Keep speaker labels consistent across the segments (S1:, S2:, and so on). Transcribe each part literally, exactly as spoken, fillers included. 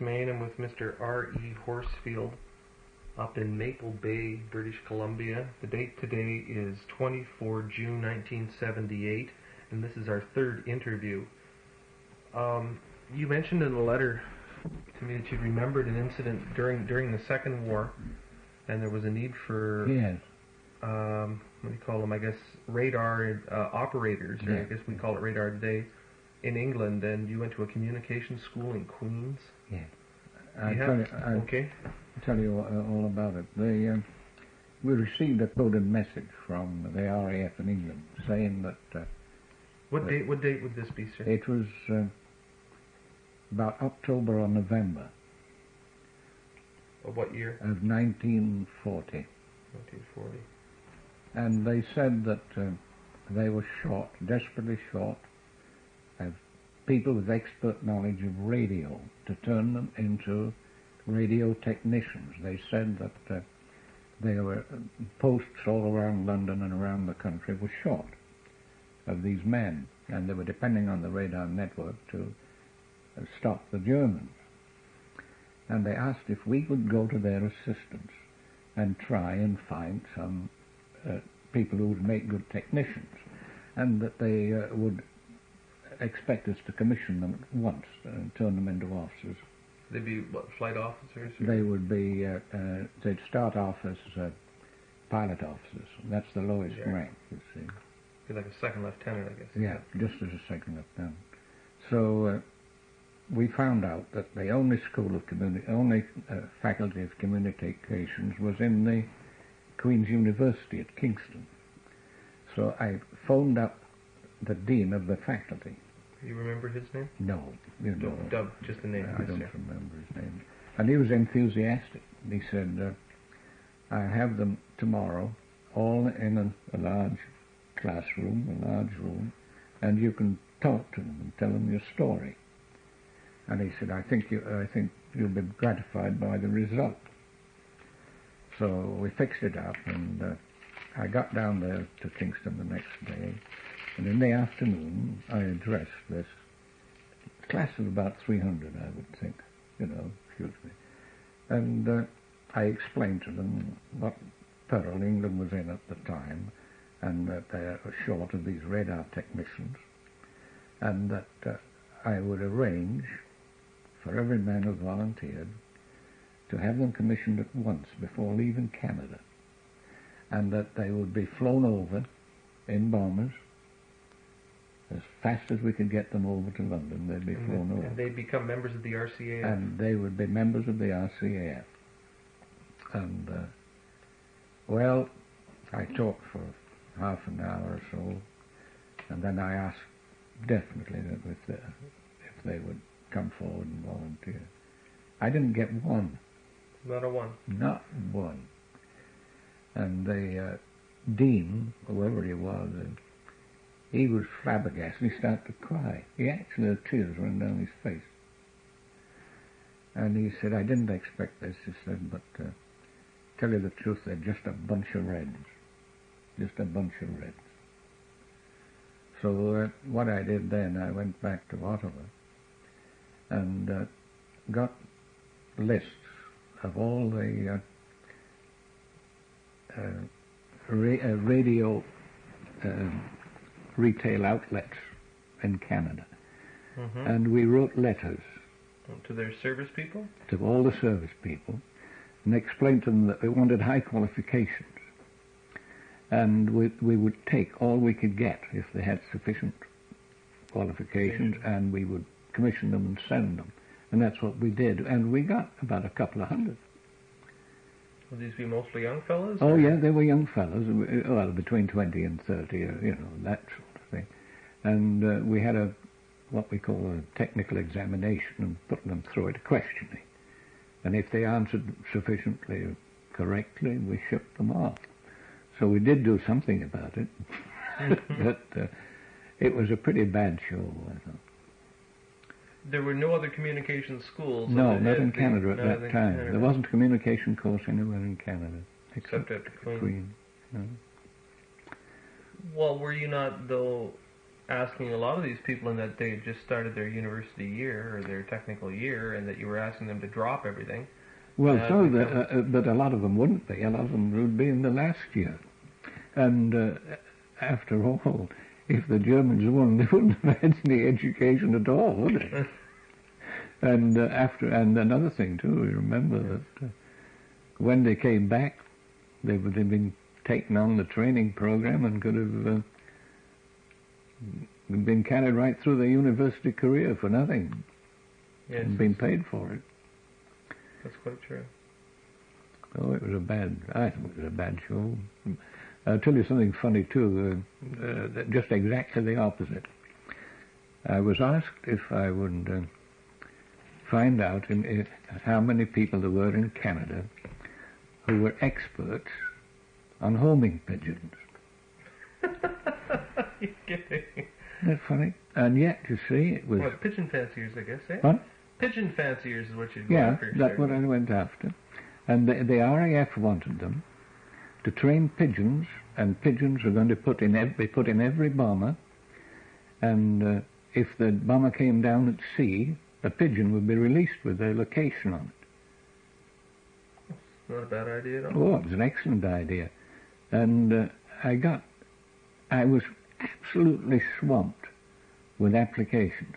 S1: Maine. I'm with Mister R E Horsfield up in Maple Bay, British Columbia. The date today is the twenty-fourth of June nineteen seventy-eight, and this is our third interview. Um, you mentioned in a letter to me that you remembered an incident during during the Second War, and there was a need for
S2: yes.
S1: um, what do you call them? I guess radar uh, operators, or
S2: Yeah.
S1: I guess we call it radar today, in England. And you went to a communications school in Queens.
S2: Yes.
S1: You
S2: I
S1: have-
S2: tell you, I
S1: okay.
S2: tell you uh, all about it. They, uh, we received a coded message from the R A F in England saying that uh,
S1: What
S2: uh,
S1: date? What date would this be, sir?
S2: it was uh, about October or November
S1: Of what year?
S2: of nineteen forty.
S1: nineteen forty.
S2: And they said that uh, they were short, desperately short, of people with expert knowledge of radio to turn them into radio technicians. They said that uh, there were posts all around London and around the country were short of these men, and they were depending on the radar network to uh, stop the Germans. And they asked if we would go to their assistance and try and find some uh, people who would make good technicians, and that they uh, would expect us to commission them at once and turn them into officers.
S1: They'd be what, flight officers? Or?
S2: They would be, uh, uh, they'd start off as uh, pilot officers. That's the lowest
S1: Yeah.
S2: rank, you see.
S1: Be like a second lieutenant, I guess.
S2: Yeah, just as a second lieutenant. So uh, we found out that the only school of communi- only uh, faculty of communications was in the Queen's University at Kingston. So I phoned up the dean of the faculty.
S1: You remember his name?
S2: No, you know.
S1: Dub, dub just the name.
S2: I
S1: yes,
S2: don't
S1: sir.
S2: remember his name. And he was enthusiastic. He said, uh, I have them tomorrow all in a, a large classroom, a large room, and you can talk to them and tell them your story. And he said, I think, you, I think you'll be gratified by the result. So we fixed it up, and uh, I got down there to Kingston the next day, and in the afternoon I addressed this class of about three hundred, I would think, you know, excuse me. And uh, I explained to them what peril England was in at the time, and that they were short of these radar technicians, and that uh, I would arrange for every man who volunteered to have them commissioned at once before leaving Canada, and that they would be flown over in bombers as fast as we could get them over to London. They'd be
S1: And
S2: flown
S1: then-
S2: over.
S1: And they'd become members of the R C A F.
S2: And they would be members of the R C A F. And, uh, well, I talked for half an hour or so, and then I asked definitely that if they, if they would come forward and volunteer. I didn't get one.
S1: Not a one.
S2: Not one. And the uh, dean, whoever he was, uh, he was flabbergasted. He started to cry. He actually had tears running down his face. And he said, I didn't expect this, he said, but uh, tell you the truth, they're just a bunch of Reds. Just a bunch of Reds. So uh, what I did then, I went back to Ottawa and uh, got lists of all the uh, uh, ra uh, radio uh, retail outlets in Canada.
S1: Mm-hmm.
S2: And we wrote letters
S1: To their service people?
S2: to all the service people and explained to them that we wanted high qualifications, and we, we would take all we could get if they had sufficient qualifications, and we would commission them and send them. And that's what we did. And we got about a couple of hundred.
S1: Would these be mostly young fellows?
S2: Oh,
S1: or-
S2: yeah, they were young fellows, well, between twenty and thirty, uh, you know, that sort of thing. And uh, we had a what we call a technical examination and put them through it, questioning. And if they answered sufficiently correctly, we shipped them off. So we did do something about it. But uh, it was a pretty bad show, I thought.
S1: There were no other communication schools?
S2: No,
S1: at-
S2: not
S1: at
S2: in
S1: the-
S2: Canada at
S1: not
S2: that
S1: in
S2: time.
S1: Canada.
S2: There wasn't a communication course anywhere in Canada.
S1: Except at Queen.
S2: Queen. No.
S1: Well, were you not, though, asking a lot of these people in that they had just started their university year or their technical year, and that you were asking them to drop everything.
S2: Well,
S1: uh,
S2: so that, uh, uh, but a lot of them wouldn't be. A lot of them would be in the last year. And uh, after all, if the Germans won, they wouldn't have had any education at all, would they? and uh, after, and another thing too, you remember that uh, when they came back, they would have been taken on the training program and could have uh, been carried right through their university career for nothing,
S1: yes,
S2: and been paid for it.
S1: That's quite true.
S2: Oh, it was a bad, I thought it was a bad show. I'll tell you something funny too, uh, uh, just exactly the opposite. I was asked if I would uh, find out in, in how many people there were in Canada who were experts on homing pigeons.
S1: You're kidding.
S2: Isn't that funny? And yet, you see, it was...
S1: What, pigeon fanciers, I guess, eh?
S2: What?
S1: Pigeon fanciers is what you'd go
S2: Yeah,
S1: after.
S2: that's
S1: sure.
S2: what I went after. And the, the R A F wanted them to train pigeons, and pigeons were going to put in ev- be put in every bomber, and uh, if the bomber came down at sea, a pigeon would be released with their location on it.
S1: Not a bad idea at all.
S2: Oh, it was an excellent idea. And uh, I got, I was absolutely swamped with applications,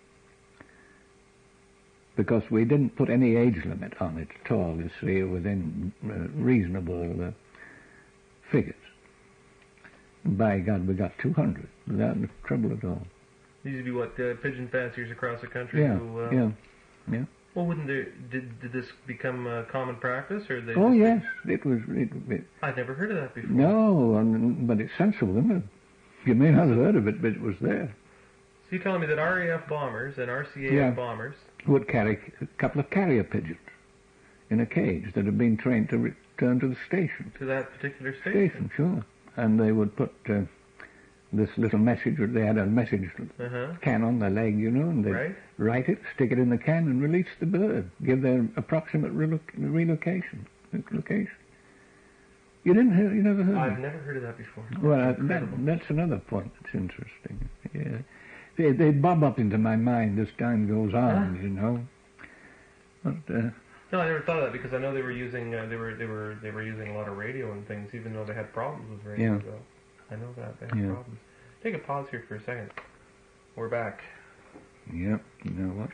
S2: because we didn't put any age limit on it at all, you see, within uh, reasonable uh, figures. And by God, we got two hundred without trouble at all.
S1: These would be what, uh, pigeon fanciers across the country
S2: Yeah,
S1: who... Uh,
S2: yeah, yeah.
S1: Well, wouldn't there... Did, did this become uh, common practice, or they
S2: Oh,
S1: just,
S2: yes, it was... It, it,
S1: I'd never heard of that before.
S2: no, and, but it's sensible, isn't it? You may not have heard of it, but it was there.
S1: So you're telling me that R A F bombers and R C A F
S2: Yeah.
S1: bombers...
S2: Would carry a couple of carrier pigeons in a cage that had been trained to return to the station.
S1: To that particular station?
S2: Station, sure. And they would put uh, this little message, they had a message
S1: Uh-huh.
S2: can on their leg, you know, and they'd
S1: Right.
S2: write it, stick it in the can, and release the bird. Give their approximate relo- relocation. Location. You didn't hear, you never heard of
S1: I've
S2: it?
S1: never heard of that before.
S2: Well, uh,
S1: That's
S2: that,
S1: incredible.
S2: that's another point that's interesting. Yeah. They, they bob up into my mind as time goes on,
S1: Huh?
S2: you know. But, uh,
S1: No, I never thought of that, because I know they were using uh, they were they were they were using a lot of radio and things, even though they had problems with radio.
S2: Yeah.
S1: So I know that they had
S2: Yeah.
S1: problems. Take a pause here for a second. We're back.
S2: yep, you know what?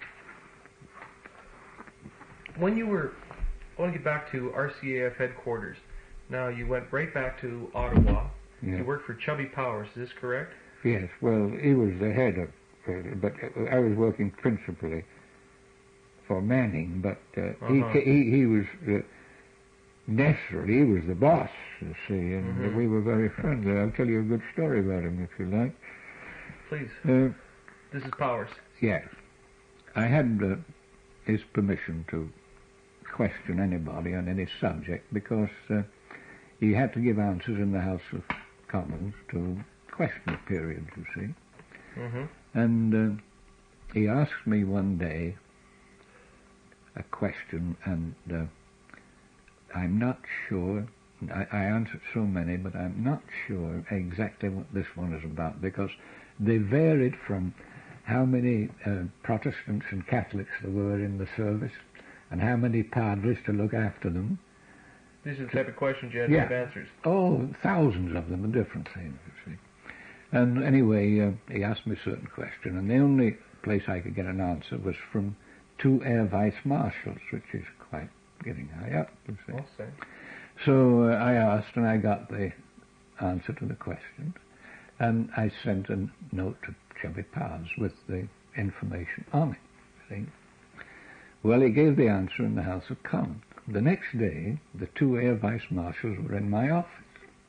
S1: When you were, I want to get back to R C A F headquarters. Now you went right back to Ottawa.
S2: Yeah.
S1: You worked for Chubby Powers. Is this correct?
S2: Yes, well, he was the head of, uh, but I was working principally for Manning, but uh,
S1: Uh-huh.
S2: he, he he was uh, naturally he was the boss, you see, and
S1: Mhm.
S2: we were very friendly. I'll tell you a good story about him if you like.
S1: Please.
S2: Uh,
S1: This is Powers.
S2: yes, I had uh, his permission to question anybody on any subject because uh, he had to give answers in the House of Commons to question periods, you see.
S1: Mm-hmm.
S2: And uh, he asked me one day a question, and uh, I'm not sure, I, I answered so many, but I'm not sure exactly what this one is about, because they varied from how many uh, Protestants and Catholics there were in the service, and how many padres to look after them.
S1: These are the type of questions you had
S2: Yeah.
S1: to have answers.
S2: Oh, thousands of them, and different things, you see. And anyway, uh, he asked me a certain question, and the only place I could get an answer was from two air vice marshals, which is quite getting high up, you see.
S1: I'll say.
S2: So uh, I asked, and I got the answer to the question, and I sent a note to Chubby Powers with the information on it. See? Well, he gave the answer in the House of Commons. The next day, the two air vice marshals were in my office.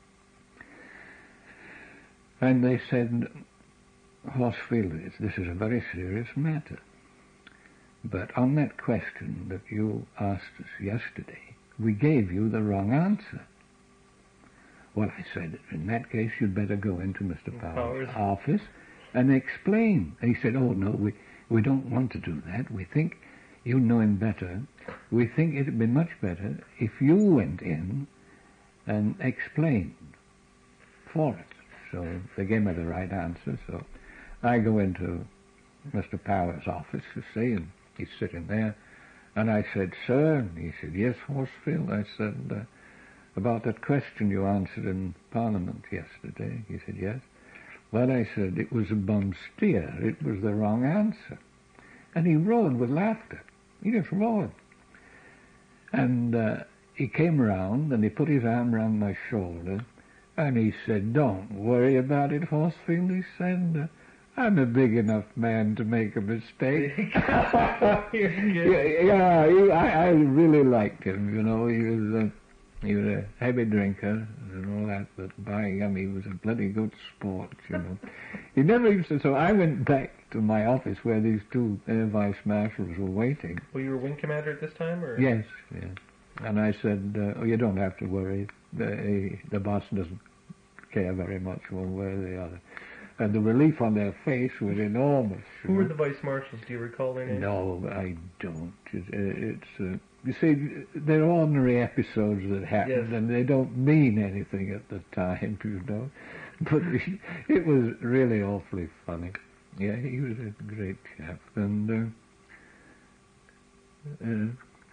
S2: And they said, Horsfield, this is a very serious matter. But on that question that you asked us yesterday, we gave you the wrong answer. Well, I said, in that case, you'd better go into Mister Powers'
S1: Powers.
S2: office and explain. And he said, oh, no, we, we don't want to do that. We think you know him better. We think it'd be much better if you went in and explained for us. So they gave me the right answer. So I go into Mister Power's office, you see, and he's sitting there. And I said, sir, and he said, yes, Horsfield. I said, uh, about that question you answered in Parliament yesterday. He said, yes. Well, I said, it was a bum steer. It was the wrong answer. And he roared with laughter. He just roared. And uh, he came round and he put his arm round my shoulder and he said, don't worry about it, Horsfield. He said, uh, I'm a big enough man to make a mistake. yeah, yeah he, I, I really liked him, you know. He was, uh, he was a heavy drinker and all that, but by gum, he was a bloody good sport, you know. He never used to, so I went back to my office where these two Air Vice Marshals were waiting.
S1: Well, you were wing commander at this time, or?
S2: Yes, yes. And I said, uh, oh, you don't have to worry. The, the boss doesn't care very much one way or the other. And the relief on their face was enormous.
S1: Who were the vice marshals? Do you recall their names?
S2: No, I don't. It, it's uh, you see, they're ordinary episodes that happened,
S1: yes.
S2: and they don't mean anything at the time, you know. But it, it was really awfully funny. Yeah, he was a great chap, and uh, uh,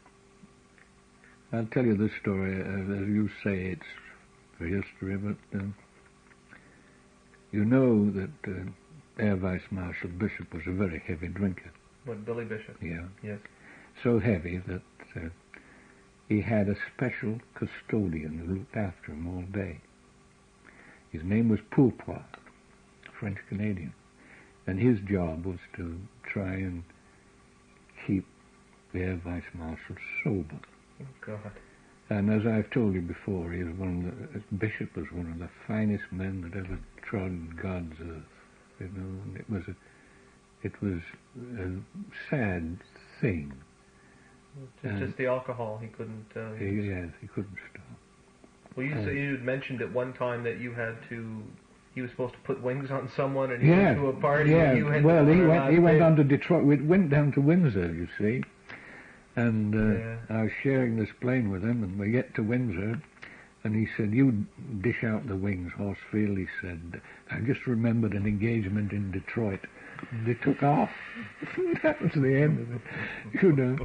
S2: I'll tell you this story. Uh, as you say, it's for history, but. Uh, You know that uh, Air Vice Marshal Bishop was a very heavy drinker.
S1: What, Billy Bishop?
S2: Yeah.
S1: Yes.
S2: So heavy that uh, he had a special custodian who looked after him all day. His name was Pourpois, French-Canadian. And his job was to try and keep the Air Vice Marshal sober.
S1: Oh, God.
S2: And as I've told you before, he was one of the, Bishop was one of the finest men that ever trod God's earth. You know, and it was a, it was a sad thing.
S1: Just, just the alcohol, he couldn't. Uh,
S2: he, yes, he couldn't stop.
S1: Well, you,
S2: uh,
S1: so you had mentioned at one time that you had to. He was supposed to put wings on someone, and he
S2: yeah,
S1: went to a party.
S2: Yeah,
S1: and you had
S2: well,
S1: to
S2: he went. He went
S1: in.
S2: on to Detroit. We went down to Windsor, you see. And uh,
S1: yeah.
S2: I was sharing this plane with him, and we get to Windsor, and he said, you dish out the wings, Horsfield. He said, I just remembered an engagement in Detroit. And they took off. That was the end of it, you know.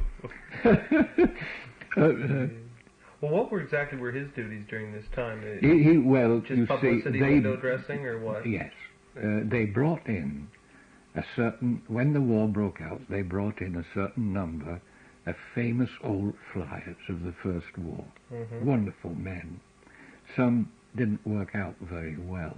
S2: uh, uh,
S1: well, what were exactly were his duties during this time?
S2: he, he, well,
S1: just
S2: you
S1: publicity,
S2: see, they,
S1: window dressing, or what?
S2: Yes. Uh, they brought in a certain, when the war broke out, they brought in a certain number of famous old flyers of the First War.
S1: Mm-hmm.
S2: Wonderful men. Some didn't work out very well.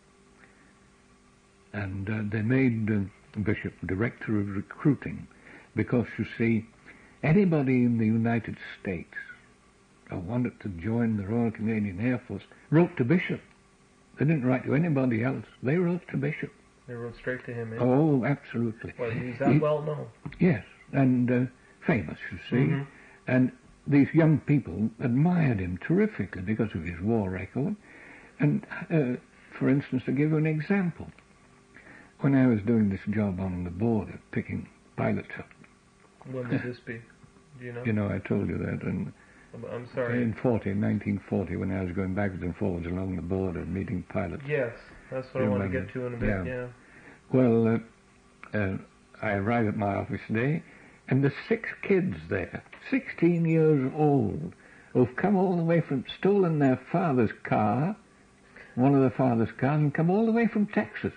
S2: And uh, they made uh, Bishop director of recruiting because, you see, anybody in the United States who wanted to join the Royal Canadian Air Force wrote to Bishop. They didn't write to anybody else. They wrote to Bishop.
S1: They wrote straight to him, eh?
S2: Oh, absolutely.
S1: Well, he was that
S2: he,
S1: well known.
S2: Yes, and uh, famous, you see.
S1: Mm-hmm.
S2: And these young people admired him terrifically because of his war record. And, uh, for instance, to give you an example, when I was doing this job on the border, picking pilots up.
S1: When would this be? Do you know?
S2: You know, I told you that. And
S1: I'm sorry.
S2: in forty, nineteen forty, when I was going backwards and forwards along the border, meeting pilots.
S1: Yes, that's what
S2: you
S1: I want
S2: remember?
S1: to get to in a bit,
S2: Yeah.
S1: yeah.
S2: Well, uh, uh, I arrived at my office today, and there's six kids there, sixteen years old, who've come all the way from, stolen their father's car, one of the father's cars, and come all the way from Texas.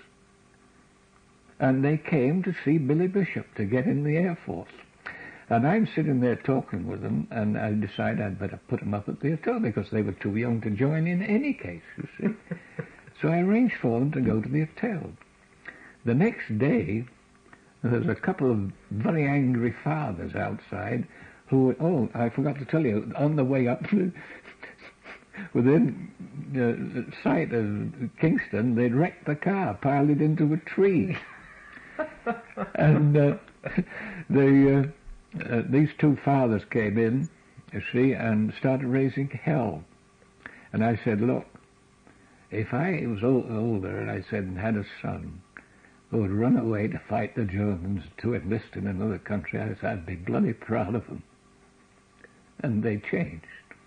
S2: And they came to see Billy Bishop to get in the Air Force. And I'm sitting there talking with them, and I decided I'd better put them up at the hotel because they were too young to join in any case, you see. So I arranged for them to go to the hotel. The next day, there's a couple of very angry fathers outside who, oh, I forgot to tell you, on the way up within uh, sight of Kingston, they'd wrecked the car, piled it into a tree. and uh, they, uh, uh, these two fathers came in, you see, and started raising hell. And I said, look, if I was o- older, and I said, and had a son who would run away to fight the Germans to enlist in another country, I said, I'd be bloody proud of them. And they changed.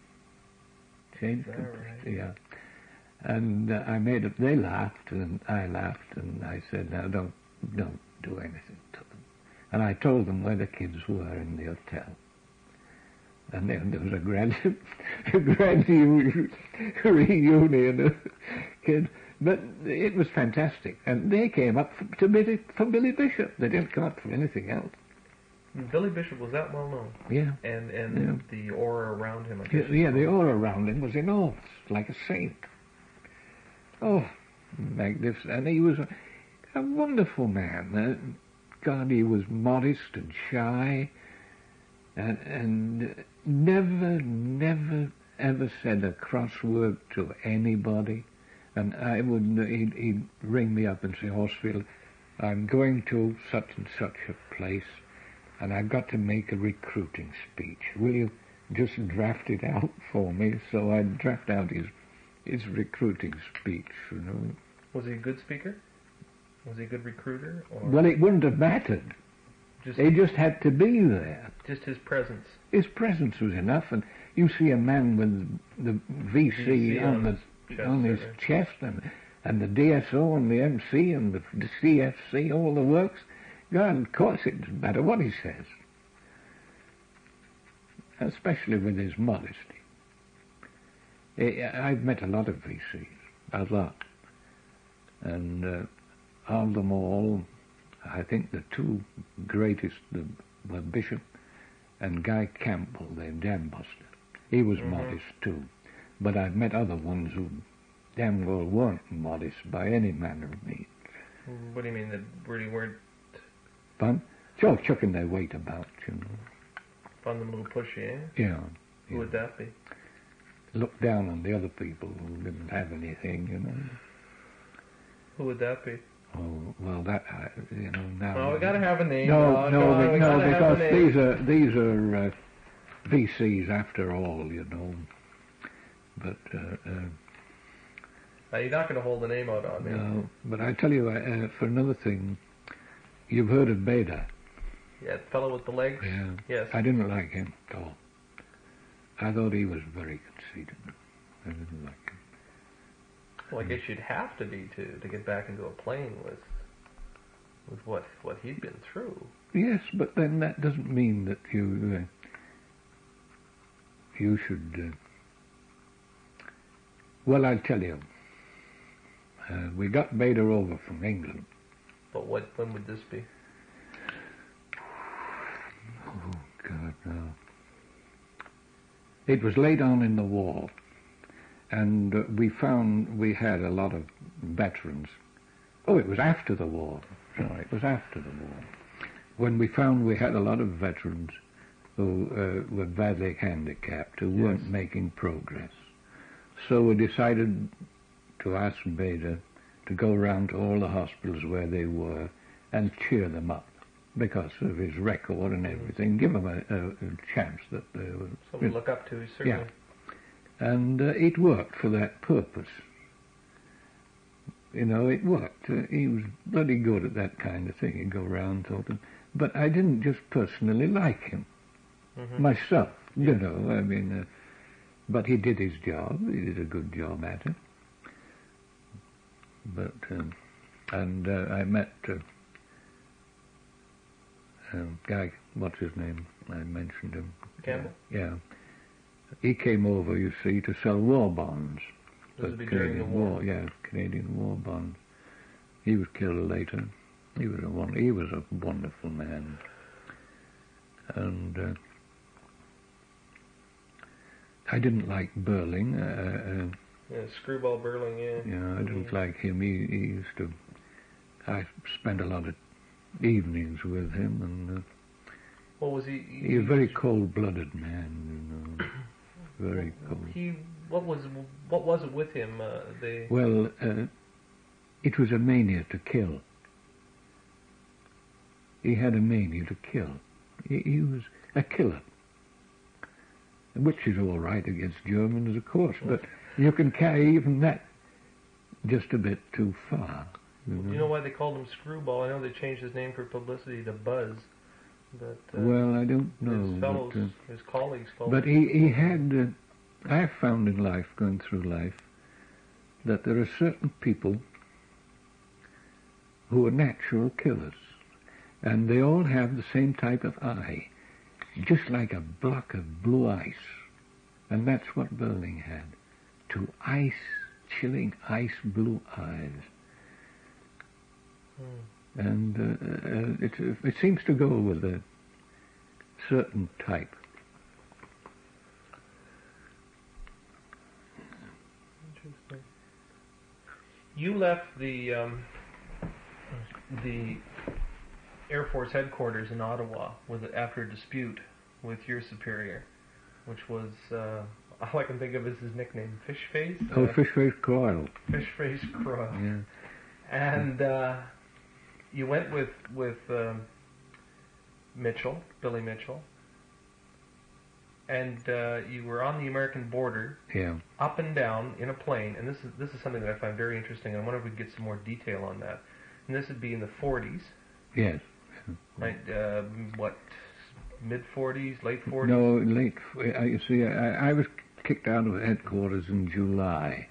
S2: Changed completely, yeah. And uh, I made it, they laughed, and I laughed, and I said, now don't don't do anything to them. And I told them where the kids were in the hotel. And then there was a grand, a grand reunion of kids. But it was fantastic. And they came up for, to Billy, for Billy Bishop. They didn't come up for anything else.
S1: Billy Bishop was that well known.
S2: Yeah.
S1: And and
S2: Yeah.
S1: the aura around him. I
S2: Yeah,
S1: guess
S2: yeah, the aura around him was enormous, like a saint. Oh, magnificent. And he was a, a wonderful man. Uh, God, he was modest and shy. And, and never, never, ever said a cross word to anybody. And I would, he'd, he'd ring me up and say, Horsfield, I'm going to such and such a place, and I've got to make a recruiting speech. Will you just draft it out for me? So I'd draft out his, his recruiting speech, you know.
S1: Was he a good speaker? Was he a good recruiter? Or
S2: Well, it wouldn't have mattered.
S1: just,
S2: He just had to be there.
S1: just his presence.
S2: His presence was enough, and you see a man with the V C,
S1: V C
S2: on,
S1: on
S2: the
S1: his chest,
S2: on his
S1: certainly.
S2: chest, and and the D S O and the M C and the, the C F C, all the works. God, of course it doesn't matter what he says, especially with his modesty. I- I've met a lot of V Cs, a lot, and uh, of them all, I think the two greatest were Bishop and Guy Campbell, the dam buster. He was
S1: Mhm.
S2: modest too, but I've met other ones who damn well weren't modest by any manner of means.
S1: What do you mean that really weren't?
S2: Fun? Sure, chucking their weight about, you know.
S1: Found them a little pushy, eh?
S2: Yeah.
S1: Who
S2: yeah.
S1: would that be?
S2: Look down on the other people who didn't have anything, you know.
S1: Who would that be?
S2: Oh, well, that, uh, you know, now...
S1: Oh, we gotta have a name.
S2: No,
S1: John.
S2: no,
S1: Come on,
S2: be-
S1: we
S2: no,
S1: gotta have a
S2: because
S1: name.
S2: these are these are uh, V Cs after all, you know. But uh, uh,
S1: Now, you're not gonna hold a name out on me.
S2: no, but I tell you, uh, for another thing, you've heard of Beda.
S1: Yeah, the fellow with the legs.
S2: Yeah.
S1: Yes.
S2: I didn't like him at all. I thought he was very conceited. I didn't like him.
S1: Well, I guess you'd have to be to to get back into a plane with with what what he'd been through.
S2: Yes, but then that doesn't mean that you uh, you should. Uh, well, I'll tell you. Uh, we got Beda over from England.
S1: But what when would this be?
S2: Oh God, no. It was late on in the war, and uh, we found we had a lot of veterans. Oh, it was after the war. Sorry, it was after the war. When we found we had a lot of veterans who uh, were badly handicapped, who weren't
S1: Yes.
S2: making progress. So we decided to ask Beda to go around to all the hospitals where they were and cheer them up because of his record and everything, give them a, a, a chance that they were...
S1: Something to look up to, certainly.
S2: And uh, it worked for that purpose. You know, it worked. Uh, he was bloody good at that kind of thing. He'd go around talking. But I didn't just personally like him.
S1: Mhm.
S2: Myself, you know, I mean... Uh, but he did his job. He did a good job at it. But, um, and uh, I met uh, a guy, what's his name? I mentioned him.
S1: Campbell?
S2: Yeah. He came over, you see, to sell war bonds.
S1: This
S2: for
S1: would be during the
S2: Canadian
S1: war.
S2: Yeah, Canadian war bonds. He was killed later. He was a won- he was a wonderful man. And uh, I didn't like Burling. Uh, uh,
S1: Yeah, Screwball Burling, yeah.
S2: you know, I didn't
S1: Mhm.
S2: like him. He, he used to. I spent a lot of evenings with him, and uh,
S1: What was he? He,
S2: he was a very cold-blooded man. You know, very cold.
S1: He, what was what was it with him? Uh, they.
S2: Well, uh, it was a mania to kill. He had a mania to kill. He, he was a killer, which is all right against Germans, of course, but you can carry even that just a bit too far. You know?
S1: Do you know why they called him Screwball? I know they changed his name for publicity to Buzz, but uh,
S2: Well, I don't know.
S1: his fellows,
S2: but, uh,
S1: his colleagues called
S2: But
S1: him.
S2: he, he had, uh, I've found in life, going through life, that there are certain people who are natural killers. And they all have the same type of eye, just like a block of blue ice. And that's what Berling had. Two ice, chilling ice blue eyes.
S1: Hmm.
S2: And uh, uh, it, it seems to go with a certain type.
S1: Interesting. You left the um, the Air Force headquarters in Ottawa with after a dispute with your superior, which was uh, all I can think of is his nickname, Fishface.
S2: Oh,
S1: uh,
S2: Fishface Croyle.
S1: Fishface Croyle.
S2: Yeah.
S1: And uh, you went with with um, Mitchell, Billy Mitchell, and uh, you were on the American border,
S2: Yeah.
S1: up and down in a plane. And this is this is something that I find very interesting. And I wonder if we could get some more detail on that. And this would be in the forties,
S2: Yes.
S1: right? Uh, what, mid forties, late forties?
S2: No, late. Uh, you see, I, I was kicked out of headquarters in July.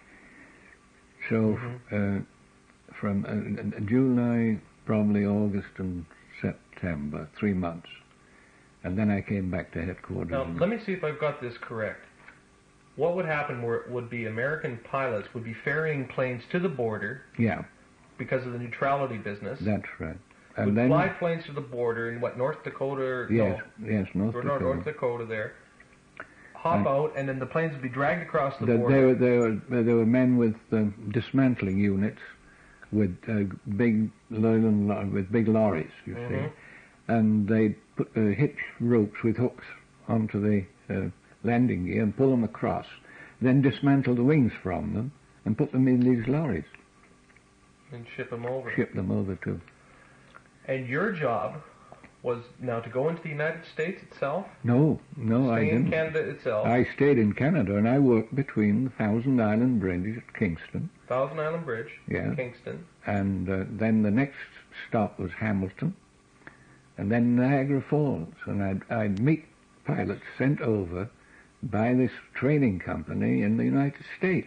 S2: So
S1: Mhm.
S2: uh, from uh, July, probably August and September, three months. And then I came back to headquarters.
S1: Now,
S2: and-
S1: let me see if I've got this correct. What would happen were, would be American pilots would be ferrying planes to the border
S2: Yeah,
S1: because of the neutrality business.
S2: that's right. And
S1: would
S2: then,
S1: fly planes to the border in what, North Dakota? Or,
S2: yes,
S1: no,
S2: yes, North
S1: or
S2: Dakota.
S1: North Dakota there. Hop
S2: And-
S1: out, and then the planes would be dragged across the
S2: The-
S1: border.
S2: there, were, there, were, there were men with um, dismantling units with uh, big Leyland, lo- with big lorries, you
S1: Mhm.
S2: see, and they'd put uh, hitch ropes with hooks onto the uh, landing gear and pull them across, then dismantle the wings from them and put them in these lorries,
S1: And ship them over.
S2: ship them over to.
S1: And your job was now to go into the United States itself,
S2: No, no, I
S1: stay in
S2: didn't.
S1: Canada itself,
S2: I stayed in Canada and I worked between the Thousand Island Bridge at Kingston,
S1: Thousand Island Bridge,
S2: Yeah.
S1: Kingston.
S2: and uh, then the next stop was Hamilton, and then Niagara Falls. And I'd, I'd meet pilots sent over by this training company in the United States.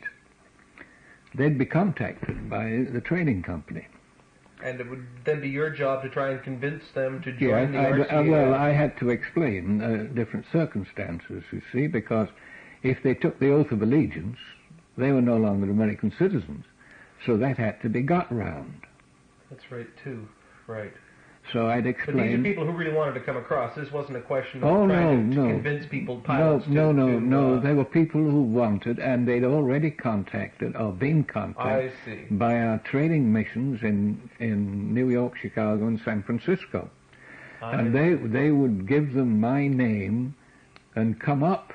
S2: They'd be contacted by the training company.
S1: And it would then be your job to try and convince them to join
S2: Yeah,
S1: the
S2: I,
S1: R C A.
S2: I, well, I had to explain uh, different circumstances, you see, because if they took the oath of allegiance, they were no longer American citizens. So that had to be got round.
S1: That's right, too. Right.
S2: So I'd
S1: But these are
S2: explain.
S1: people who really wanted to come across. This wasn't a question of
S2: Oh,
S1: trying
S2: no,
S1: to, to
S2: no.
S1: convince people,
S2: No,
S1: pilots,
S2: no,
S1: to,
S2: no,
S1: to,
S2: no.
S1: uh,
S2: They were people who wanted, and they'd already contacted or been contacted
S1: I see.
S2: by our training missions in in New York, Chicago, and San Francisco.
S1: I
S2: And they they would give them my name and come up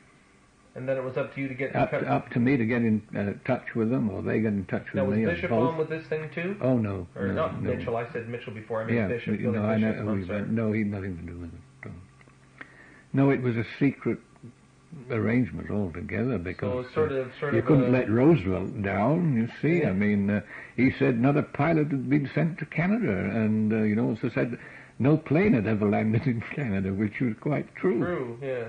S1: And then it was up to you to get in
S2: up
S1: touch.
S2: to, up to me to get in uh, touch with them, or they get in touch with
S1: Now, was
S2: me. or
S1: Bishop
S2: both.
S1: on with this thing, too?
S2: Oh no,
S1: Or
S2: no,
S1: not
S2: no.
S1: Mitchell, I said Mitchell before. I mean
S2: Yeah,
S1: Bishop.
S2: you
S1: Billy
S2: know, I
S1: Bishop.
S2: know,
S1: I'm
S2: we-
S1: sorry.
S2: no, he had nothing to do with it. No, no it was a secret arrangement altogether
S1: So
S2: because
S1: it's sort of, sort
S2: you
S1: of
S2: couldn't
S1: a,
S2: let Roosevelt down. You see,
S1: Yeah.
S2: I mean, uh, he said another pilot had been sent to Canada, and uh, you know, also said no plane had ever landed in Canada, which was quite true.
S1: True, yes.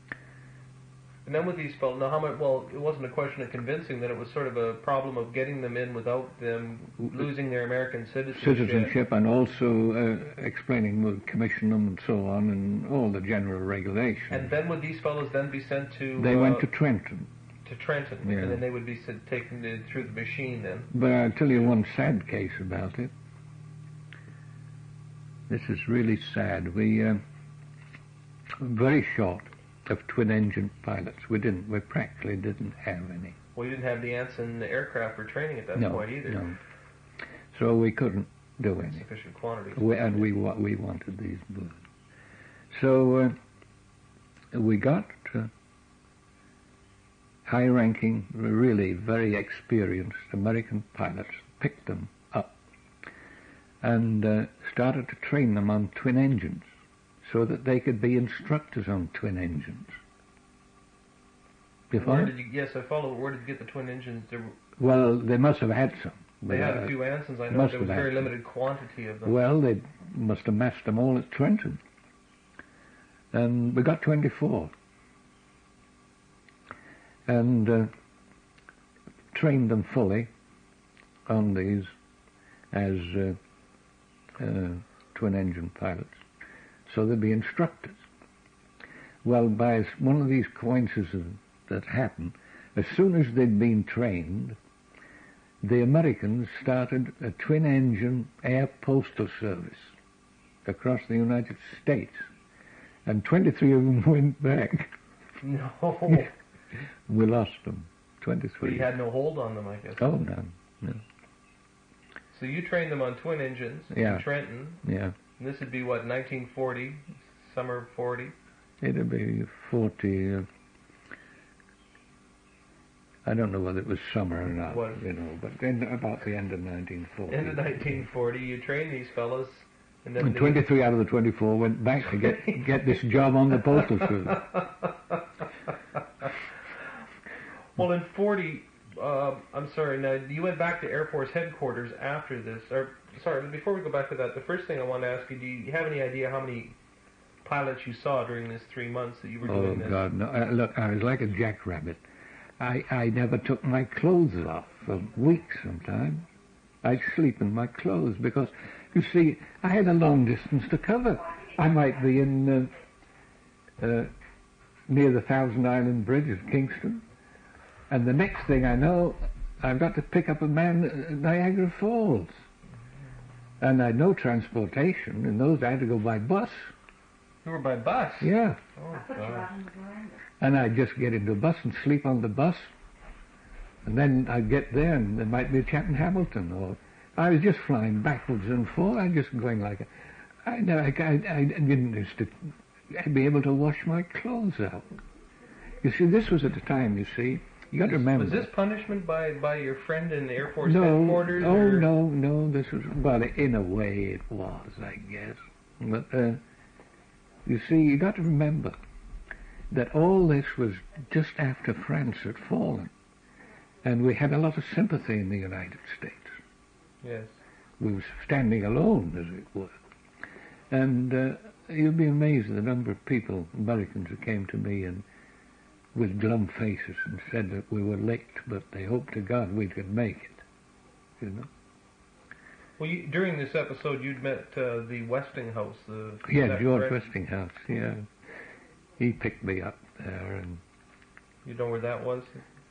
S1: And then with these fellows, now how much, well, it wasn't a question of convincing them, it was sort of a problem of getting them in without them losing their American citizenship.
S2: Citizenship, and also uh, explaining the commission them and so on, and all the general regulations.
S1: And then would these fellows then be sent to
S2: they
S1: uh,
S2: went to Trenton.
S1: to Trenton,
S2: Yeah.
S1: and then they would be sent, taken to, through the machine then.
S2: But I'll tell you one sad case about it. This is really sad. We uh, were very short of twin-engine pilots. We didn't. We practically didn't have any.
S1: Well, you didn't have the Anson aircraft for training at that
S2: no,
S1: point either.
S2: no. So we couldn't do any.
S1: Sufficient quantities.
S2: We, and we wa- we wanted these birds. So uh, we got uh, high-ranking, really very experienced American pilots, picked them up, and uh, started to train them on twin engines, so that they could be instructors on twin engines. You
S1: Where
S2: follow?
S1: did you? Yes, I follow. Where did you get the twin engines? There, were-
S2: Well, they must have had some.
S1: they
S2: but,
S1: had
S2: uh,
S1: a few Ansons. I know
S2: must
S1: there was
S2: have
S1: very
S2: had some.
S1: limited quantity of them.
S2: Well, they must have massed them all at Trenton. And we got twenty-four. And uh, trained them fully on these as uh, uh, twin-engine pilots. So they'd be instructors. Well, by one of these coincidences that happened, as soon as they'd been trained, the Americans started a twin-engine air postal service across the United States, and twenty-three of them went back.
S1: No.
S2: We lost them, twenty-three.
S1: But you had no hold on them, I guess.
S2: Oh, no, no.
S1: So you trained them on twin engines
S2: Yeah.
S1: in Trenton.
S2: Yeah.
S1: And this would be, what, nineteen forty? Summer of forty?
S2: It'd be forty. Uh, I don't know whether it was summer or not,
S1: What?
S2: you know, but then about the end of nineteen forty.
S1: End of nineteen forty, you trained these fellas, and then
S2: And
S1: they-
S2: twenty-three out of the twenty-four went back to get get this job on the postal service.
S1: Well, in forty, uh, I'm sorry, now you went back to Air Force headquarters after this. Or sorry, before we go back to that, the first thing I want to ask you: do you have any idea how many pilots you saw during this three months that you were
S2: Oh
S1: doing this?
S2: God, no! Uh, look, I was like a jackrabbit. I I never took my clothes off for weeks. Sometimes I'd sleep in my clothes because, you see, I had a long distance to cover. I might be in uh, uh, near the Thousand Island Bridge at Kingston, and the next thing I know, I've got to pick up a man at Niagara Falls. And I had no transportation. In those, I had to go by bus.
S1: You were by bus?
S2: Yeah.
S1: Oh, God.
S2: And I'd just get into a bus and sleep on the bus. And then I'd get there and there might be a chap in Hamilton. Or I was just flying backwards and forwards. I was just going like a... I, no, I, I, I didn't used to I'd be able to wash my clothes out. You see, this was at the time, you see. You got to remember.
S1: Was this punishment by, by your friend in the Air Force
S2: no,
S1: headquarters?
S2: Oh,
S1: or?
S2: no, no. This was... Well, in a way it was, I guess. But, uh, you see, you got to remember that all this was just after France had fallen. And we had a lot of sympathy in the United States.
S1: Yes.
S2: We were standing alone, as it were. And uh, you'd be amazed at the number of people, Americans, who came to me and with glum faces and said that we were licked, but they hoped to God we could make it. You know?
S1: Well, you, during this episode, you'd met uh, the Westinghouse. The,
S2: Yeah,
S1: that
S2: George
S1: correct?
S2: Westinghouse, yeah. He picked me up there, and
S1: You know where that was?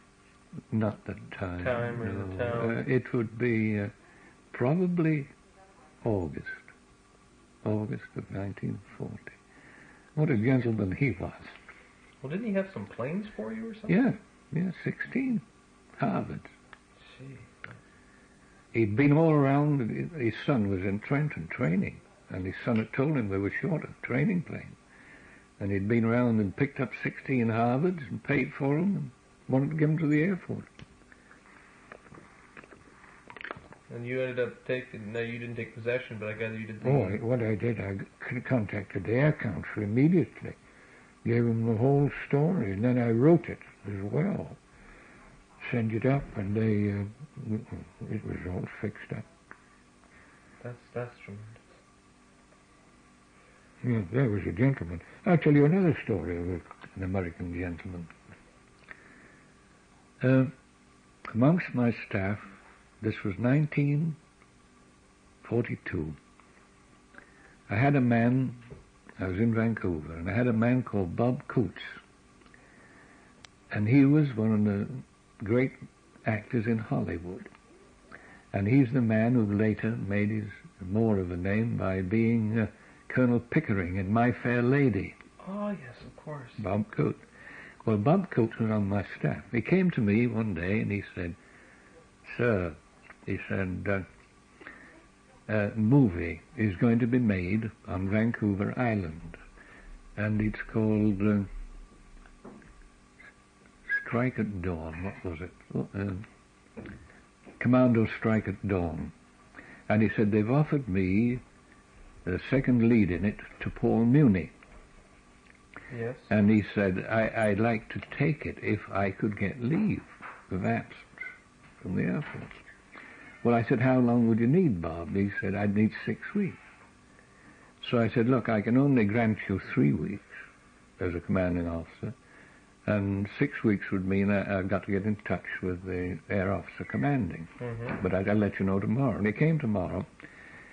S2: not the time.
S1: Time or
S2: no.
S1: the town?
S2: Uh, it would be uh, probably August. August of nineteen forty. What a gentleman he was.
S1: Well, didn't he have some planes for you or something?
S2: Yeah, yeah, sixteen. Harvard.
S1: Gee.
S2: He'd been all around. His son was in Trenton training, and his son had told him they were short of training planes. And he'd been around and picked up sixteen Harvards and paid for them and wanted to give them to the Air Force.
S1: And you ended up taking, no, you didn't take possession, but I gather you did the...
S2: Oh, what I did, I c- contacted the Air Council immediately, gave him the whole story, and then I wrote it as well. Sent it up, and they, uh, it was all fixed up.
S1: That's, that's tremendous.
S2: Yeah, there was a gentleman. I'll tell you another story of an American gentleman. Uh, amongst my staff, this was nineteen forty-two. I had a man, I was in Vancouver, and I had a man called Bob Coots. And he was one of the great actors in Hollywood. And he's the man who later made his more of a name by being uh, Colonel Pickering in My Fair Lady.
S1: Oh, yes, of course.
S2: Bob Coots. Well, Bob Coots was on my staff. He came to me one day and he said, "Sir," he said, uh, a movie is going to be made on Vancouver Island, and it's called uh, Strike at Dawn. What was it? Oh, uh, Commando Strike at Dawn. And he said, they've offered me the second lead in it to Paul Muni.
S1: Yes.
S2: And he said, I, I'd like to take it if I could get leave of absence from the Air Force. Well, I said, how long would you need, Bob? He said, I'd need six weeks. So I said, look, I can only grant you three weeks as a commanding officer, and six weeks would mean I, I've got to get in touch with the air officer commanding.
S1: Mm-hmm.
S2: But I'd, I'll let you know tomorrow. And he came tomorrow,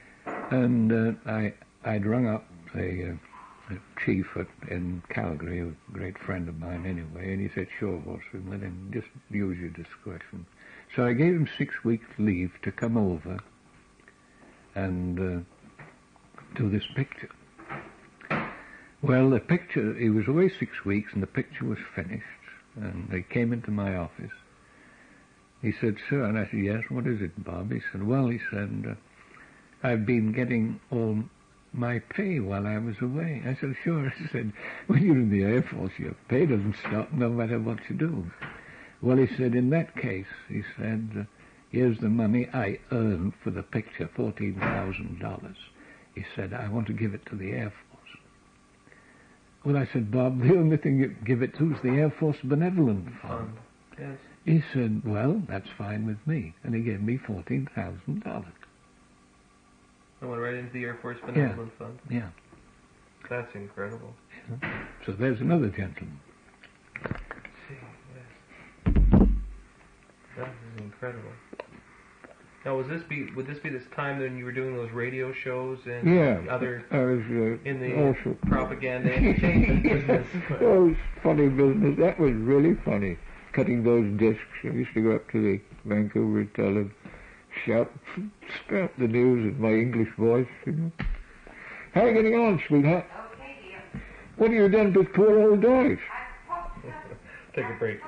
S2: And uh, I, I'd rung up the, uh, the chief at, in Calgary, a great friend of mine anyway, and he said, sure, Watson, let him just use your discretion. So I gave him six weeks leave to come over and uh, do this picture. Well, the picture, he was away six weeks and the picture was finished, and they came into my office. He said, sir, and I said, yes, what is it, Bob? He said, well, he said, uh, I've been getting all my pay while I was away. I said, sure. I said, when you're in the Air Force, your pay doesn't stop no matter what you do. Well, he said, in that case, he said, uh, here's the money I earned for the picture, fourteen thousand dollars. He said, I want to give it to the Air Force. Well, I said, Bob, the only thing you give it to is the Air Force Benevolent Fund.
S1: Yes.
S2: He said, well, that's fine with me. And he gave me fourteen thousand dollars.
S1: I went right into the Air Force Benevolent
S2: yeah.
S1: Fund.
S2: Yeah.
S1: That's incredible.
S2: Yeah. So there's another gentleman.
S1: Let's see, yes. That is incredible. Now, was this be would this be this time when you were doing those radio shows and
S2: yeah,
S1: other
S2: I was uh,
S1: in the
S2: also
S1: propaganda entertainment business?
S2: That was funny business. That was really funny. Cutting those discs. I used to go up to the Vancouver Hotel and shout, spout the news in my English voice. You know. How are you getting on, sweetheart?
S3: Okay, dear.
S2: What have you done to poor old Doris?
S1: Take a break.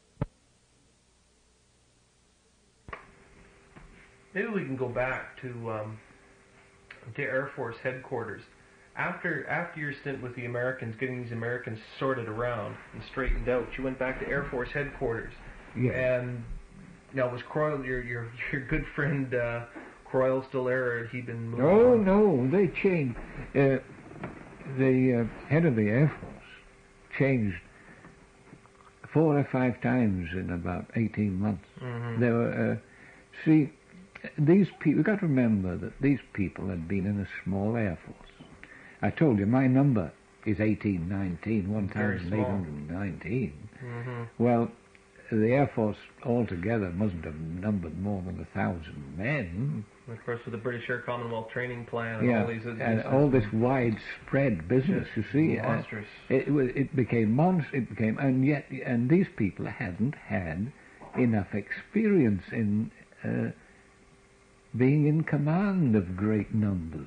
S1: Maybe we can go back to um, to Air Force headquarters. After after your stint with the Americans, getting these Americans sorted around and straightened out, you went back to Air Force headquarters.
S2: Yeah.
S1: And now, was Croyle, your your your good friend uh, Croyle, still there, or had he been moved
S2: Oh
S1: on?
S2: no, they changed. Uh, the uh, head of the Air Force changed four or five times in about eighteen months.
S1: Mm-hmm.
S2: There were, uh, see, these people. You've got to remember that these people had been in a small Air Force. I told you my number is eighteen nineteen, one thousand eight hundred nineteen.
S1: Mm-hmm.
S2: Well, the Air Force altogether mustn't have numbered more than a thousand men.
S1: And of course, with the British Air Commonwealth Training Plan and
S2: Yeah,
S1: all these,
S2: and all this widespread business, you see, uh,
S1: monstrous.
S2: it, was- it became monstrous. It became, and yet, and these people hadn't had enough experience in uh, being in command of great numbers.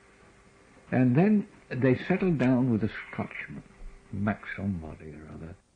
S2: And then they settled down with a Scotchman, Mac somebody or other.